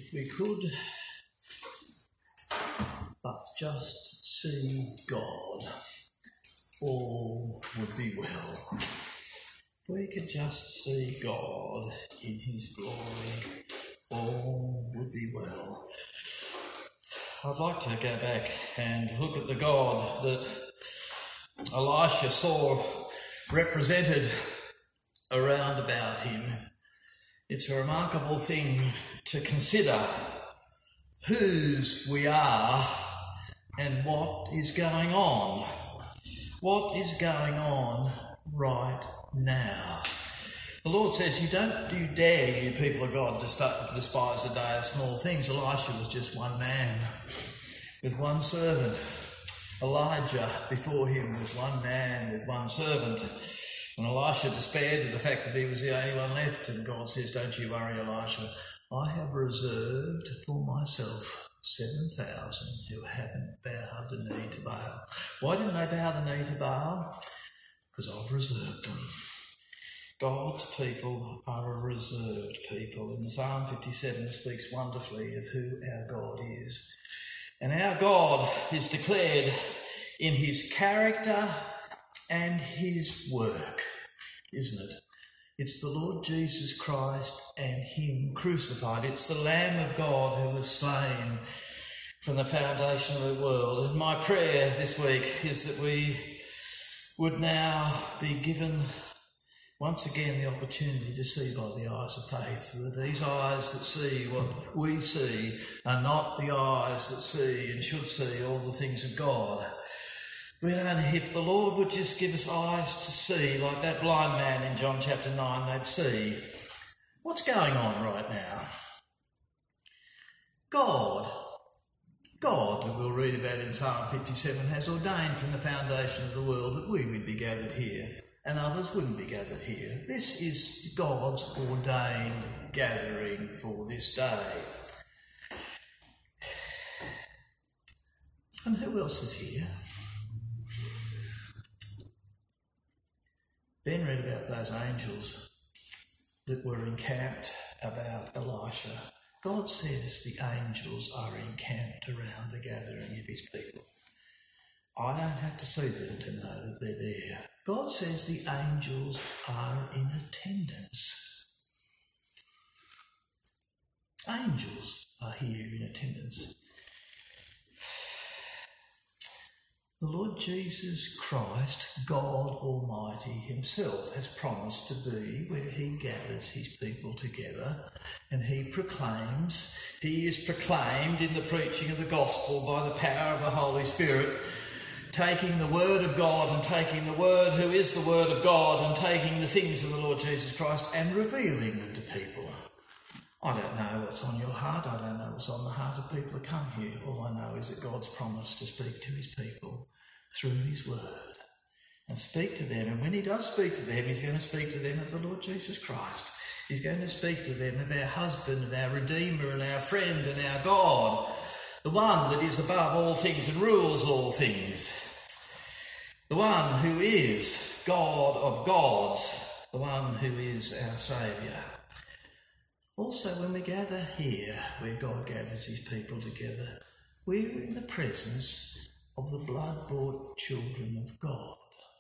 If we could but just see God, all would be well. If we could just see God in his glory, all would be well. I'd like to go back and look at the God that Elisha saw represented around about him. It's a remarkable thing to consider whose we are and what is going on. What is going on right now? The Lord says, you dare, you people of God, to start to despise the day of small things. Elisha was just one man with one servant. Elijah before him was one man with one servant. And Elisha despaired of the fact that he was the only one left. And God says, don't you worry, Elisha. I have reserved for myself 7,000 who haven't bowed the knee to Baal. Why didn't they bow the knee to Baal? Because I've reserved them. God's people are a reserved people. In Psalm 57 it speaks wonderfully of who our God is. And our God is declared in his character and his work, isn't it? It's the Lord Jesus Christ and him crucified. It's the Lamb of God who was slain from the foundation of the world. And my prayer this week is that we would now be given once again the opportunity to see by the eyes of faith, that these eyes that see what we see are not the eyes that see and should see all the things of God. But if the Lord would just give us eyes to see, like that blind man in John chapter 9, they'd see what's going on right now. God that we'll read about in Psalm 57 has ordained from the foundation of the world that we would be gathered here and others wouldn't be gathered here. This is God's ordained gathering for this day. And who else is here? Ben read about those angels that were encamped about Elisha. God says the angels are encamped around the gathering of his people. I don't have to see them to know that they're there. God says the angels are in attendance. Angels are here in attendance. The Lord Jesus Christ, God Almighty himself, has promised to be where he gathers his people together, and he is proclaimed in the preaching of the gospel by the power of the Holy Spirit, taking the word of God and taking the word who is the word of God and taking the things of the Lord Jesus Christ and revealing them to people. I don't know what's on your heart. I don't know what's on the heart of people who come here. All I know is that God's promised to speak to his people through his word and speak to them. And when he does speak to them, he's going to speak to them of the Lord Jesus Christ. He's going to speak to them of our husband and our Redeemer and our friend and our God, the one that is above all things and rules all things, the one who is God of gods, the one who is our Saviour. Also, when we gather here, where God gathers his people together, we're in the presence of the blood-bought children of God.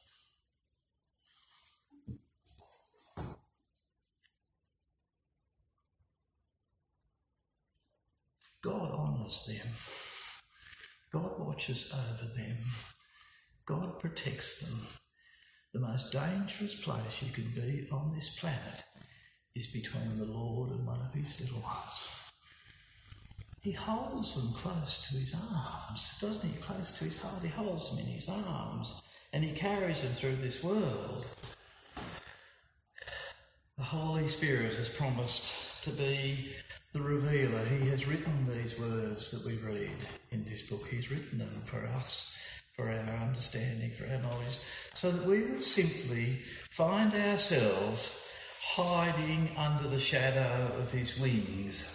God honours them. God watches over them. God protects them. The most dangerous place you can be on this planet is between the Lord and one of his little ones. He holds them close to his arms, doesn't he? Close to his heart. He holds them in his arms and he carries them through this world. The Holy Spirit has promised to be the revealer. He has written these words that we read in this book. He's written them for us, for our understanding, for our knowledge, so that we would simply find ourselves hiding under the shadow of his wings.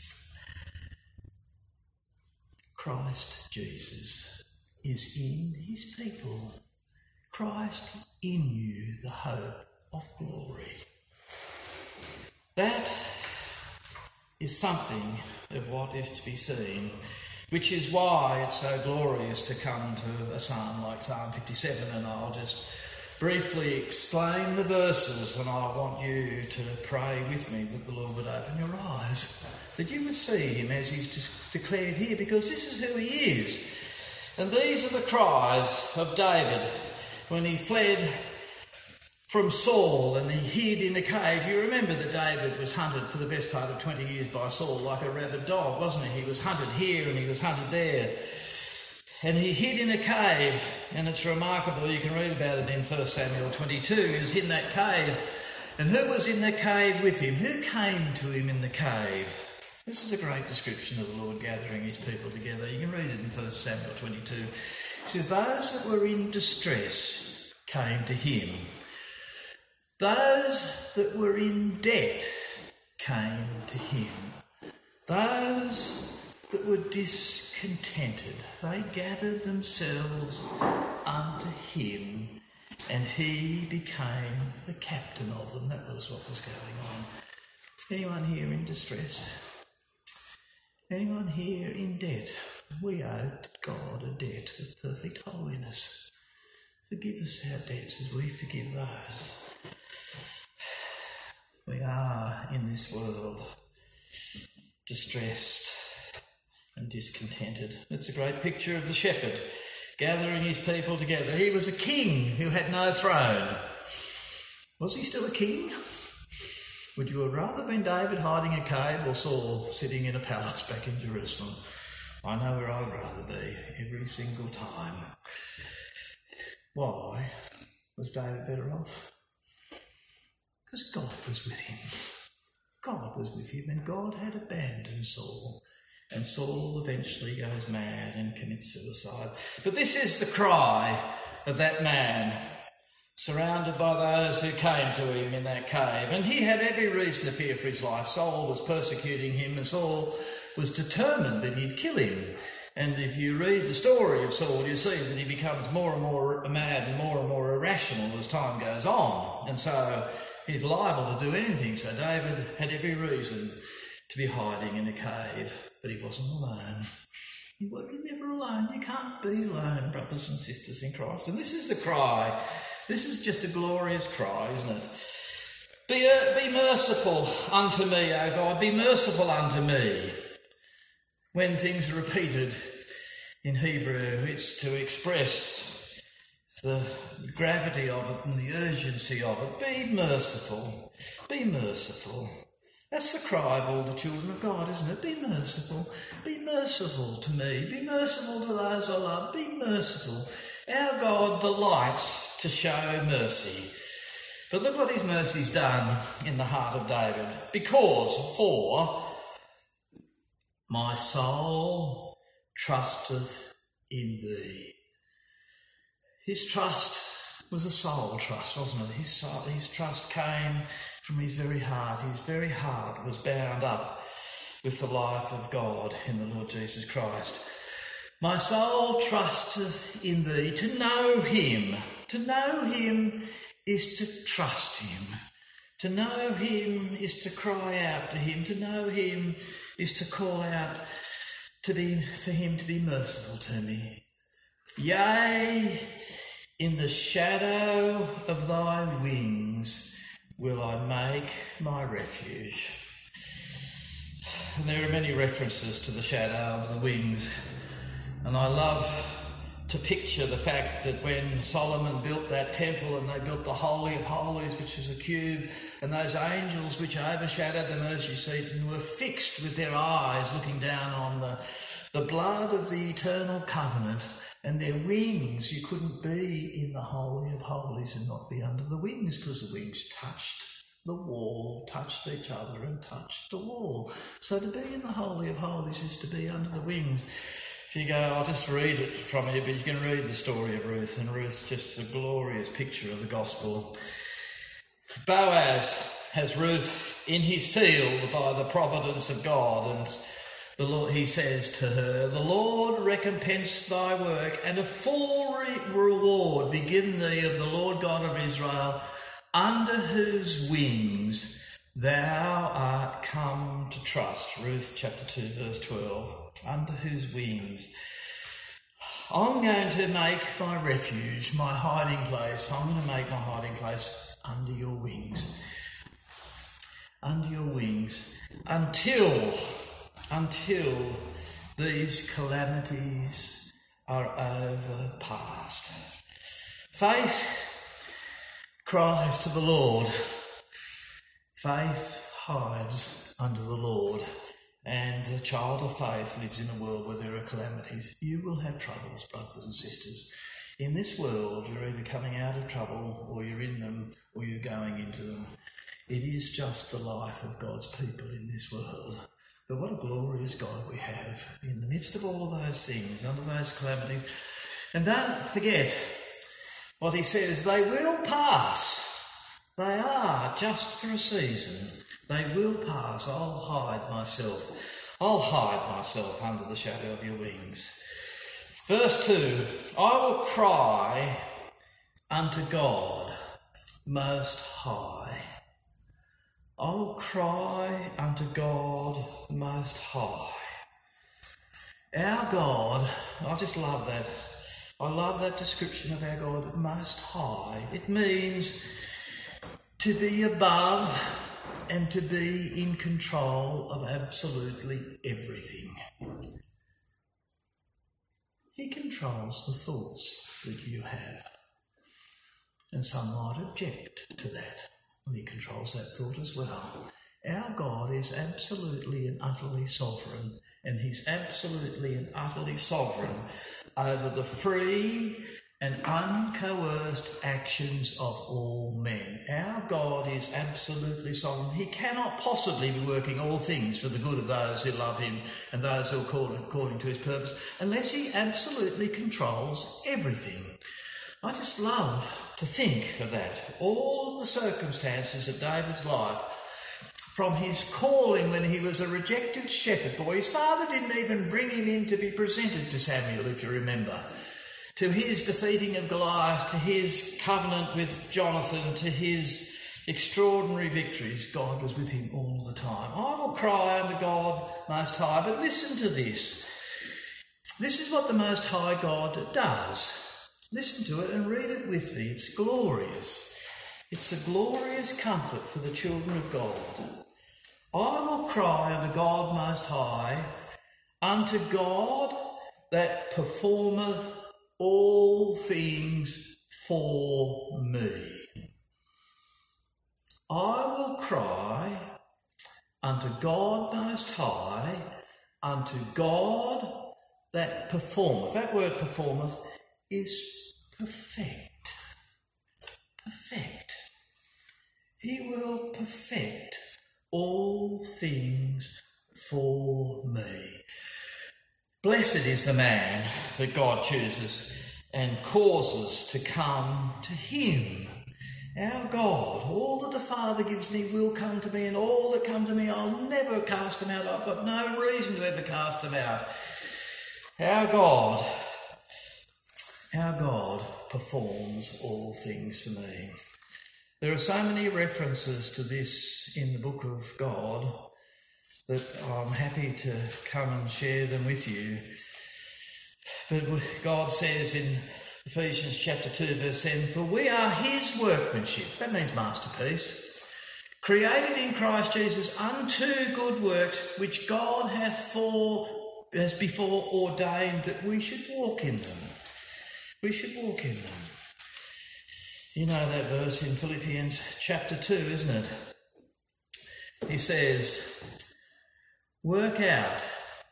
Christ Jesus is in his people. Christ in you, the hope of glory. That is something of what is to be seen, which is why it's so glorious to come to a psalm like Psalm 57, and I'll just briefly explain the verses, and I want you to pray with me that the Lord would open your eyes, that you would see him as he's declared here, because this is who he is. And these are the cries of David when he fled from Saul and he hid in the cave. You remember that David was hunted for the best part of 20 years by Saul like a rabid dog, wasn't he? He was hunted here and he was hunted there. And he hid in a cave, and it's remarkable, you can read about it in 1 Samuel 22. He was in that cave, and who was in the cave with him? Who came to him in the cave? This is a great description of the Lord gathering his people together. You can read it in 1 Samuel 22. It says, those that were in distress came to him. Those that were in debt came to him. Those that were discontented, they gathered themselves unto him, and he became the captain of them. That was what was going on. Anyone here in distress? Anyone here in debt? We owe God a debt of perfect holiness. Forgive us our debts as we forgive those. We are in this world distressed and discontented. It's a great picture of the shepherd gathering his people together. He was a king who had no throne. Was he still a king? Would you have rather been David hiding in a cave or Saul sitting in a palace back in Jerusalem? I know where I'd rather be every single time. Why was David better off? Because God was with him. God was with him, and God had abandoned Saul. And Saul eventually goes mad and commits suicide. But this is the cry of that man, surrounded by those who came to him in that cave. And he had every reason to fear for his life. Saul was persecuting him, and Saul was determined that he'd kill him. And if you read the story of Saul, you see that he becomes more and more mad and more irrational as time goes on. And so he's liable to do anything. So David had every reason to be hiding in a cave, but he wasn't alone. He was never alone. You can't be alone, brothers and sisters in Christ. And this is the cry. This is just a glorious cry, isn't it? Be merciful unto me, O God. Be merciful unto me. When things are repeated in Hebrew, it's to express the gravity of it and the urgency of it. Be merciful. Be merciful. That's the cry of all the children of God, isn't it? Be merciful. Be merciful to me. Be merciful to those I love. Be merciful. Our God delights to show mercy. But look what his mercy's done in the heart of David. For my soul trusteth in thee. His trust was a soul trust, wasn't it? His trust came from his very heart. His very heart was bound up with the life of God in the Lord Jesus Christ. My soul trusteth in thee. To know him is to trust him. To know him is to cry out to him. To know him is to call out for him to be merciful to me. Yea, in the shadow of thy wings will I make my refuge. And there are many references to the shadow of the wings. And I love to picture the fact that when Solomon built that temple and they built the Holy of Holies, which was a cube, and those angels which overshadowed the mercy seat and were fixed with their eyes looking down on the blood of the eternal covenant and their wings, you couldn't be in the Holy of Holies and not be under the wings, because the wings touched the wall, touched each other and touched the wall. So to be in the Holy of Holies is to be under the wings. If you go, I'll just read it from here, but you can read the story of Ruth, and Ruth's just a glorious picture of the gospel. Boaz has Ruth in his field by the providence of God, and the Lord, he says to her, the Lord recompense thy work, and a full reward be given thee of the Lord God of Israel, under whose wings Thou art come to trust, Ruth chapter 2 verse 12, under whose wings I'm going to make my refuge, my hiding place. I'm going to make my hiding place under your wings. Under your wings. Until these calamities are overpast. Faith cries to the Lord. Faith hides under the Lord. And the child of faith lives in a world where there are calamities. You will have troubles, brothers and sisters. In this world, you're either coming out of trouble, or you're in them, or you're going into them. It is just the life of God's people in this world. But what a glorious God we have in the midst of all of those things, under those calamities. And don't forget what he says, they will pass. They are just for a season. They will pass. I'll hide myself under the shadow of your wings. Verse 2, I will cry unto God Most High. I will cry unto God Most High. Our God, I just love that. I love that description of our God, Most High. It means to be above and to be in control of absolutely everything. He controls the thoughts that you have. And some might object to that. And he controls that thought as well. Our God is absolutely and utterly sovereign. And he's absolutely and utterly sovereign over the free and uncoerced actions of all men. Our God is absolutely sovereign. He cannot possibly be working all things for the good of those who love him and those who are called according to his purpose, unless he absolutely controls everything. I just love to think of that. All of the circumstances of David's life, from his calling when he was a rejected shepherd boy, his father didn't even bring him in to be presented to Samuel, if you remember, to his defeating of Goliath, to his covenant with Jonathan, to his extraordinary victories. God was with him all the time. I will cry unto God Most High, but listen to this. This is what the Most High God does. Listen to it and read it with me. It's glorious. It's a glorious comfort for the children of God. I will cry unto God Most High, unto God that performeth all things for me. I will cry unto God Most High, unto God that performeth. That word performeth is perfect. Perfect. He will perfect all things for me. Blessed is the man that God chooses and causes to come to him. Our God, all that the Father gives me will come to me, and all that come to me I'll never cast them out. I've got no reason to ever cast them out. Our God performs all things for me. There are so many references to this in the book of God that I'm happy to come and share them with you. But God says in Ephesians chapter 2 verse 10, for we are his workmanship, that means masterpiece, created in Christ Jesus unto good works, which God has before ordained that we should walk in them. We should walk in them. You know that verse in Philippians chapter 2, isn't it? He says, work out,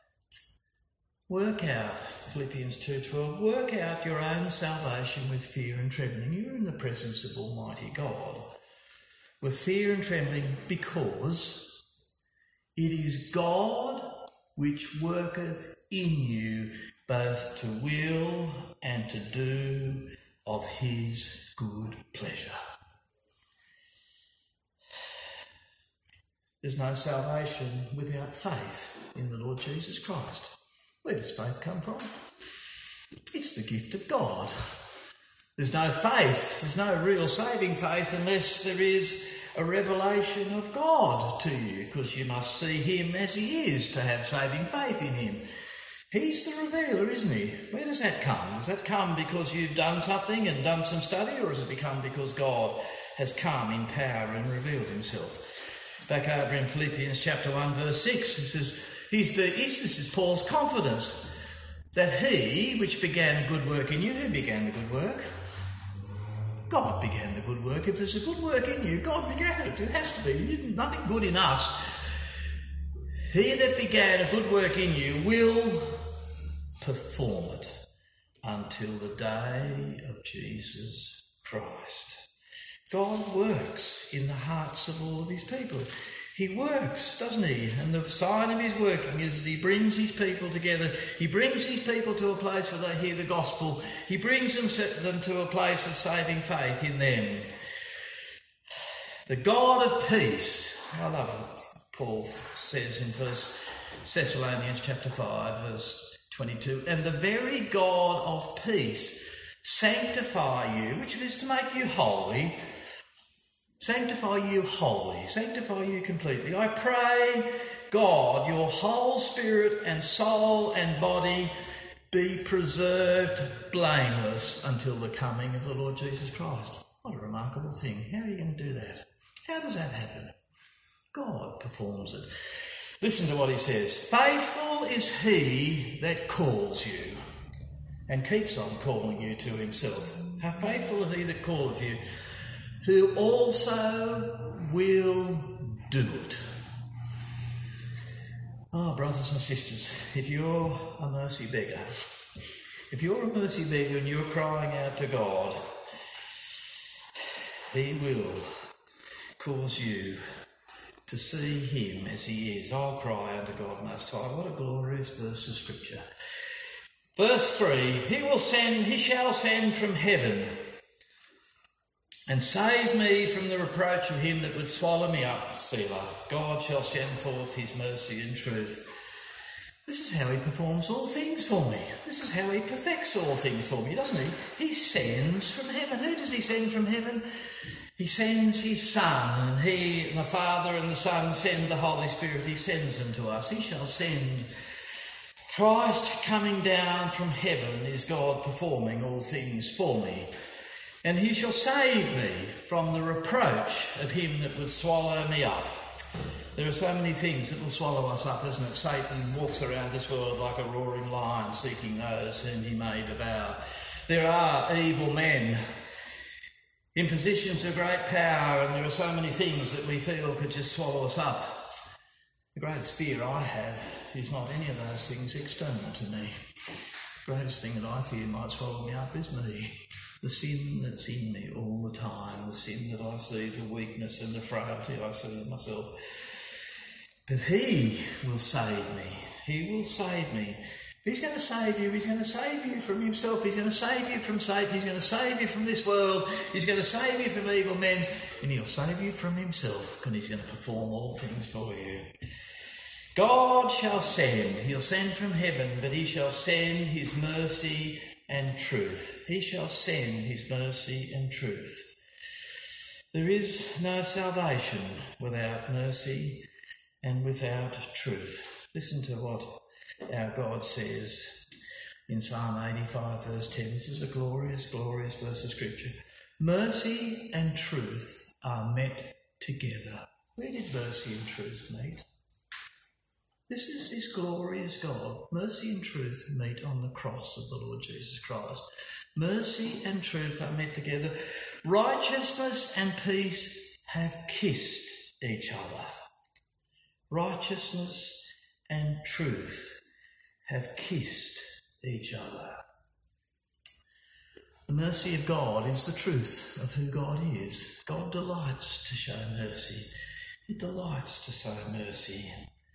Philippians 2:12, work out your own salvation with fear and trembling. You're in the presence of Almighty God with fear and trembling, because it is God which worketh in you both to will and to do of his good pleasure. There's no salvation without faith in the Lord Jesus Christ. Where does faith come from? It's the gift of God. There's no faith, there's no real saving faith unless there is a revelation of God to you, because you must see him as he is to have saving faith in him. He's the revealer, isn't he? Where does that come? Does that come because you've done something and done some study, or has it become because God has come in power and revealed himself? Back over in Philippians chapter 1 verse 6, it says, this is Paul's confidence, that he which began a good work in you, who began the good work? God began the good work. If there's a good work in you, God began it. It has to be. Nothing good in us. He that began a good work in you will perform it until the day of Jesus Christ. God works in the hearts of all of his people. He works, doesn't he? And the sign of his working is that he brings his people together. He brings his people to a place where they hear the gospel. He brings them to a place of saving faith in them. The God of peace. I love what Paul says in 1 Thessalonians chapter 5 verse 22. And the very God of peace sanctify you, which is to make you holy. Sanctify you wholly, sanctify you completely. I pray, God, your whole spirit and soul and body be preserved blameless until the coming of the Lord Jesus Christ. What a remarkable thing. How are you going to do that? How does that happen? God performs it. Listen to what he says. Faithful is he that calls you and keeps on calling you to himself. How faithful is he that calleth you, who also will do it. Oh, brothers and sisters, if you're a mercy beggar, and you're crying out to God, he will cause you to see him as he is. I'll cry unto God Most High. What a glorious verse of Scripture. Verse 3, he shall send from heaven and save me from the reproach of him that would swallow me up, Selah. God shall send forth his mercy and truth. This is how he performs all things for me. This is how he perfects all things for me, doesn't he? He sends from heaven. Who does he send from heaven? He sends his Son, and he, the Father and the Son, send the Holy Spirit. He sends them to us. He shall send. Christ coming down from heaven is God performing all things for me. And he shall save me from the reproach of him that would swallow me up. There are so many things that will swallow us up, isn't it? Satan walks around this world like a roaring lion, seeking those whom he may devour. There are evil men in positions of great power, and there are so many things that we feel could just swallow us up. The greatest fear I have is not any of those things external to me. The greatest thing that I fear might swallow me up is me. The sin that's in me all the time, the sin that I see, the weakness and the frailty I see in myself. But he will save me. He will save me. If he's going to save you, he's going to save you from himself. He's going to save you from Satan. He's going to save you from this world. He's going to save you from evil men. And he'll save you from himself, because he's going to perform all things for you. God shall send. He'll send from heaven, but he shall send his mercy and truth. He shall send his mercy and truth. There is no salvation without mercy and without truth. Listen to what our God says in Psalm 85 verse 10. This is a glorious, glorious verse of Scripture. Mercy and truth are met together. Where did mercy and truth meet? This is this glorious God. Mercy and truth meet on the cross of the Lord Jesus Christ. Mercy and truth are met together. Righteousness and peace have kissed each other. Righteousness and truth have kissed each other. The mercy of God is the truth of who God is. God delights to show mercy. He delights to show mercy.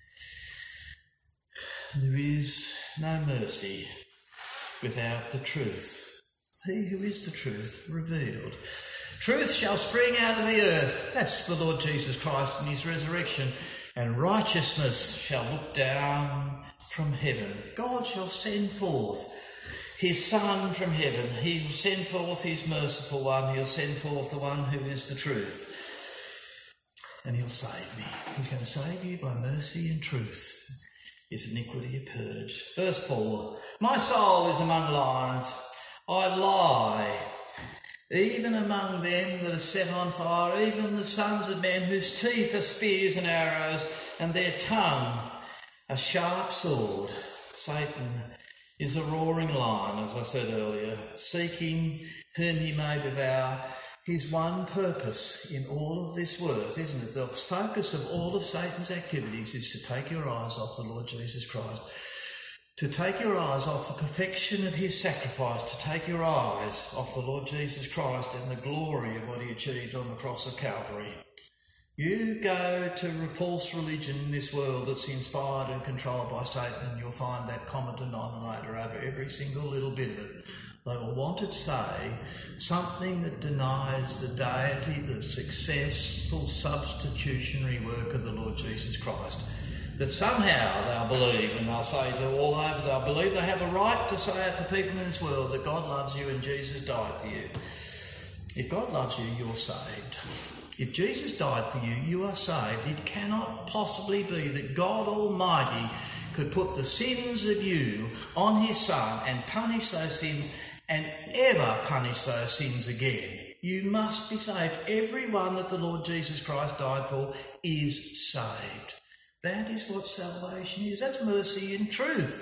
There is no mercy without the truth. He who is the truth revealed. Truth shall spring out of the earth. That's the Lord Jesus Christ in his resurrection. And righteousness shall look down from heaven. God shall send forth his Son from heaven. He will send forth his merciful one. He'll send forth the one who is the truth. and he'll save me. He's going to save you by mercy and truth. His iniquity purged. Verse 4, my soul is among lions. I lie, even among them that are set on fire, even the sons of men whose teeth are spears and arrows, and their tongue a sharp sword. Satan is a roaring lion, as I said earlier, seeking whom he may devour. His one purpose in all of this work, isn't it? The focus of all of Satan's activities is to take your eyes off the Lord Jesus Christ, to take your eyes off the perfection of his sacrifice, to take your eyes off the Lord Jesus Christ and the glory of what he achieved on the cross of Calvary. You go to a false religion in this world that's inspired and controlled by Satan, and you'll find that common denominator over every single little bit of it. They will want to say something that denies the deity, the successful substitutionary work of the Lord Jesus Christ. That somehow they'll believe, and they'll say to all over, they'll believe they have a right to say it to people in this world that God loves you and Jesus died for you. If God loves you, you're saved. If Jesus died for you, you are saved. It cannot possibly be that God Almighty could put the sins of you on his Son and punish those sins and ever punish those sins again. You must be saved. Everyone that the Lord Jesus Christ died for is saved. That is what salvation is. That's mercy and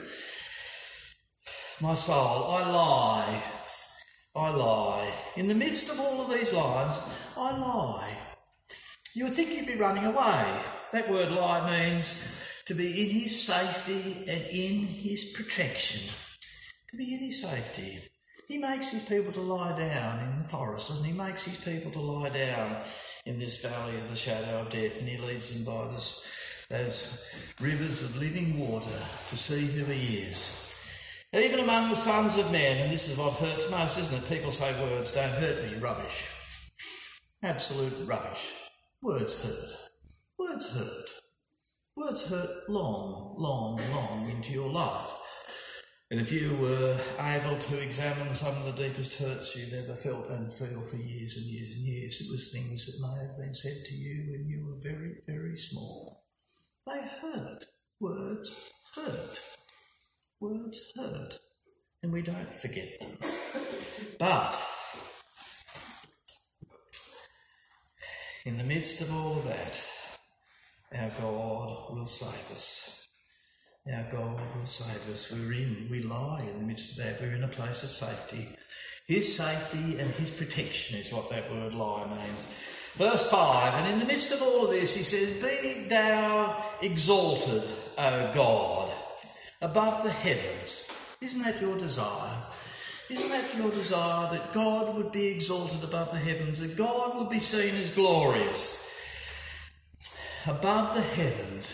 truth. My soul, I lie. I lie. In the midst of all of these lies, I lie. You would think you'd be running away. That word lie means to be in his safety and in his protection. To be in his safety. He makes his people to lie down in the forest, and he makes his people to lie down in this valley of the shadow of death, and he leads them by those rivers of living water to see who he is. Even among the sons of men, and this is what hurts most, isn't it? People say words don't hurt me. Rubbish. Absolute rubbish. Words hurt. Words hurt. Words hurt long, long, long into your life. And if you were able to examine some of the deepest hurts you've ever felt and feel for years and years and years, it was things that may have been said to you when you were very, very small. They hurt. Words hurt. Words hurt. And we don't forget them. But in the midst of all of that, our God will save us. Our God will save us. We lie in the midst of that. We're in a place of safety. His safety and his protection is what that word lie means. Verse 5, and in the midst of all of this, he says, be thou exalted, O God, above the heavens. Isn't that your desire? Isn't that your desire that God would be exalted above the heavens, that God would be seen as glorious above the heavens?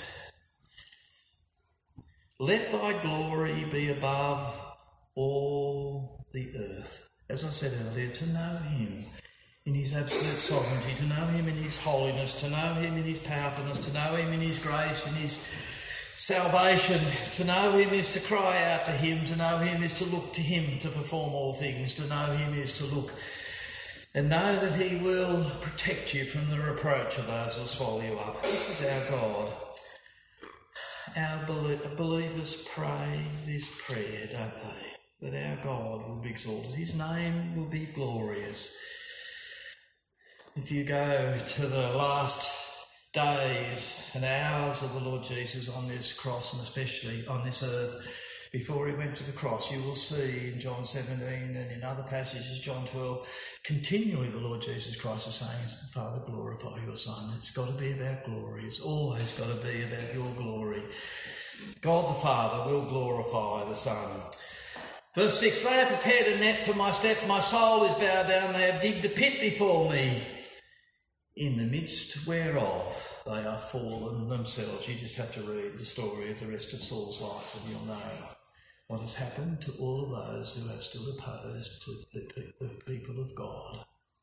Let thy glory be above all the earth. As I said earlier, to know him in his absolute sovereignty, to know him in his holiness, to know him in his powerfulness, to know him in his grace, in his salvation. To know him is to cry out to him. To know him is to look to him to perform all things. To know him is to look and know that he will protect you from the reproach of those who swallow you up. This is our God. Our believers pray this prayer, don't they? That our God will be exalted. His name will be glorious. If you go to the last days and hours of the Lord Jesus on this cross, and especially on this earth, before he went to the cross, you will see in John 17 and in other passages, John 12, continually the Lord Jesus Christ is saying, Father, glorify your Son. It's got to be about glory. It's always got to be about your glory. God the Father will glorify the Son. Verse 6, they have prepared a net for my step. My soul is bowed down. They have digged a pit before me, in the midst whereof they are fallen themselves. You just have to read the story of the rest of Saul's life and you'll know what has happened to all of those who have stood opposed to the people of God.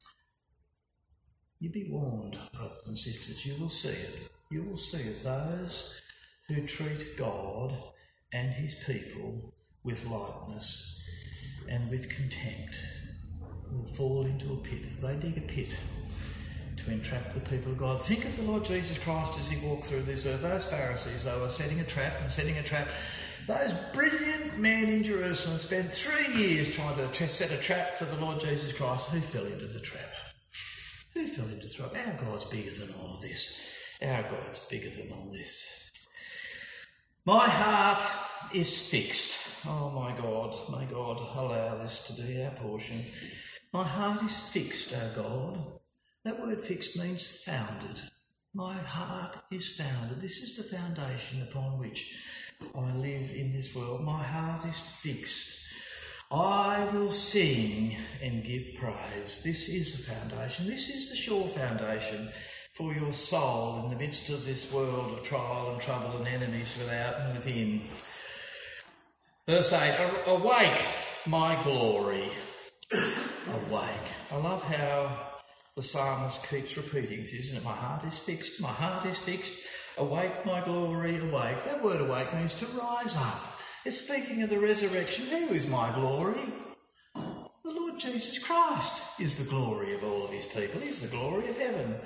You be warned, brothers and sisters, you will see it. You will see it. Those who treat God and his people with lightness and with contempt will fall into a pit. They dig a pit to to entrap the people of God. Think of the Lord Jesus Christ as he walked through this earth. Those Pharisees, they were setting a trap and setting a trap. Those brilliant men in Jerusalem spent 3 years trying to set a trap for the Lord Jesus Christ. Who fell into the trap? Who fell into the trap? Our God's bigger than all of this. Our God's bigger than all this. My heart is fixed. Oh, my God, allow this to be our portion. My heart is fixed, O God. That word fixed means founded. My heart is founded. This is the foundation upon which I live in this world. My heart is fixed. I will sing and give praise. This is the foundation. This is the sure foundation for your soul in the midst of this world of trial and trouble and enemies without and within. Verse 8, awake, my glory. Awake. I love how the psalmist keeps repeating this, isn't it? My heart is fixed, my heart is fixed. Awake, my glory, awake. That word awake means to rise up. It's speaking of the resurrection. Who is my glory? The Lord Jesus Christ is the glory of all of his people. He's the glory of heaven.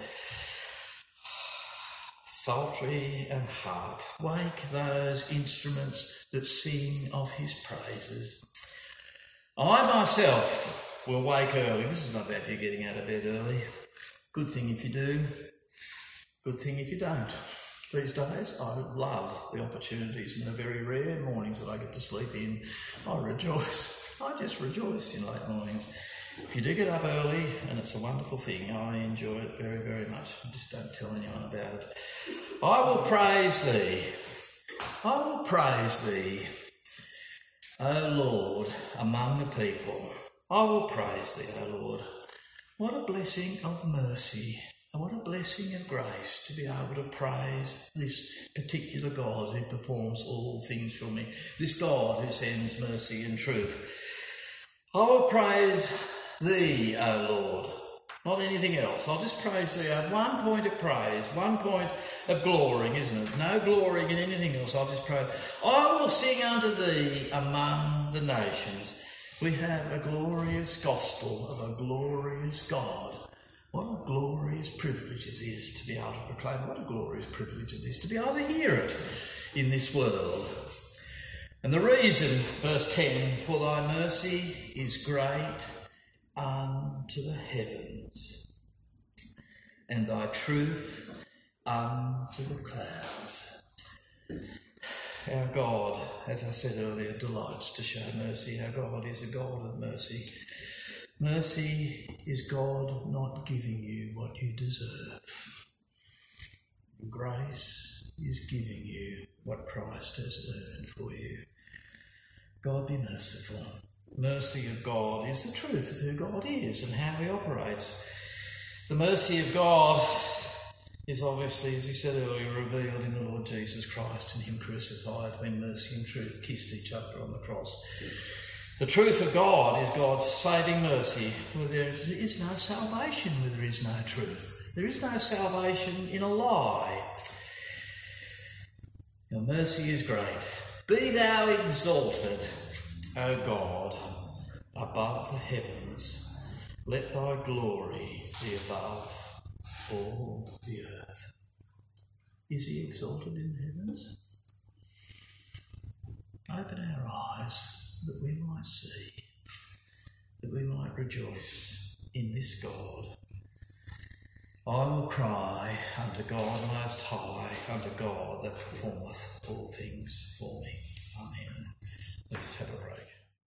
Psaltery and harp. Wake those instruments that sing of his praises. I myself will wake early. This is not about you getting out of bed early. Good thing if you do. Good thing if you don't. These days, I love the opportunities and the very rare mornings that I get to sleep in. I rejoice. I just rejoice in late mornings. If you do get up early, and it's a wonderful thing, I enjoy it very, very much. Just don't tell anyone about it. I will praise thee. I will praise thee, O Lord, among the people. I will praise thee, O Lord. What a blessing of mercy. What a blessing of grace to be able to praise this particular God who performs all things for me. This God who sends mercy and truth. I will praise thee, O Lord. Not anything else. I'll just praise thee. I have one point of praise, one point of glorying, isn't it? No glorying in anything else. I'll just praise. I will sing unto thee among the nations. We have a glorious gospel of a glorious God. What a glorious privilege it is to be able to proclaim. What a glorious privilege it is to be able to hear it in this world. And the reason, verse 10, for thy mercy is great unto the heavens, and thy truth unto the clouds. Our God, as I said earlier, delights to show mercy. Our God is a God of mercy. Mercy is God not giving you what you deserve. Grace is giving you what Christ has earned for you. God be merciful. Mercy of God is the truth of who God is and how he operates. The mercy of God is obviously, as we said earlier, revealed in the Lord Jesus Christ and him crucified when mercy and truth kissed each other on the cross. The truth of God is God's saving mercy where there is no salvation where there is no truth. There is no salvation in a lie. Your mercy is great. Be thou exalted, O God, above the heavens. Let thy glory be above all the earth. Is he exalted in the heavens? Open our eyes that we might see, that we might rejoice in this God. I will cry unto God most high, unto God that performeth all things for me. Amen.